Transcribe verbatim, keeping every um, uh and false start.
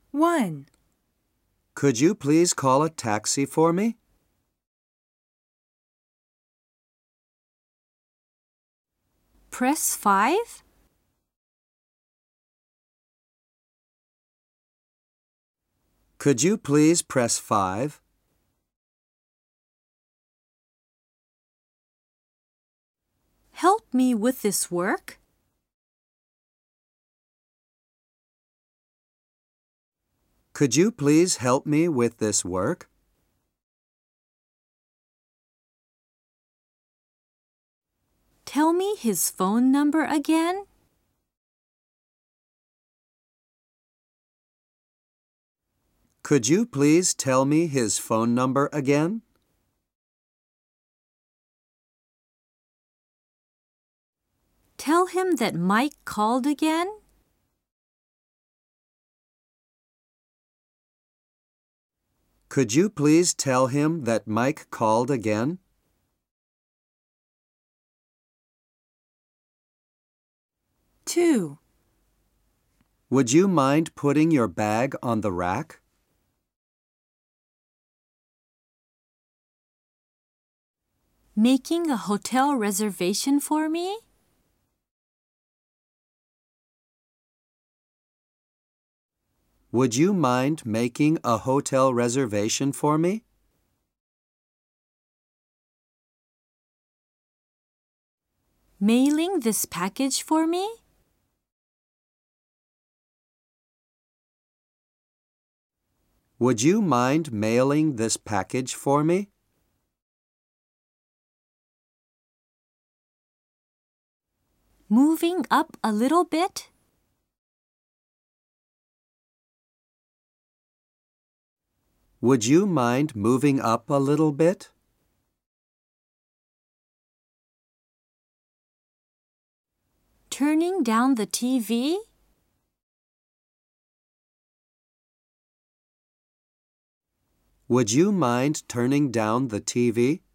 one. Could you please call a taxi for me? Press five. Could you please press five? Help me with this work. Could you please help me with this work? Tell me his phone number again. Could you please tell me his phone number again? Tell him that Mike called again. Could you please tell him that Mike called again? two. Would you mind putting your bag on the rack? Making a hotel reservation for me? Would you mind making a hotel reservation for me? Mailing this package for me? Would you mind mailing this package for me? Moving up a little bit? Would you mind moving up a little bit? Turning down the T V? Would you mind turning down the T V?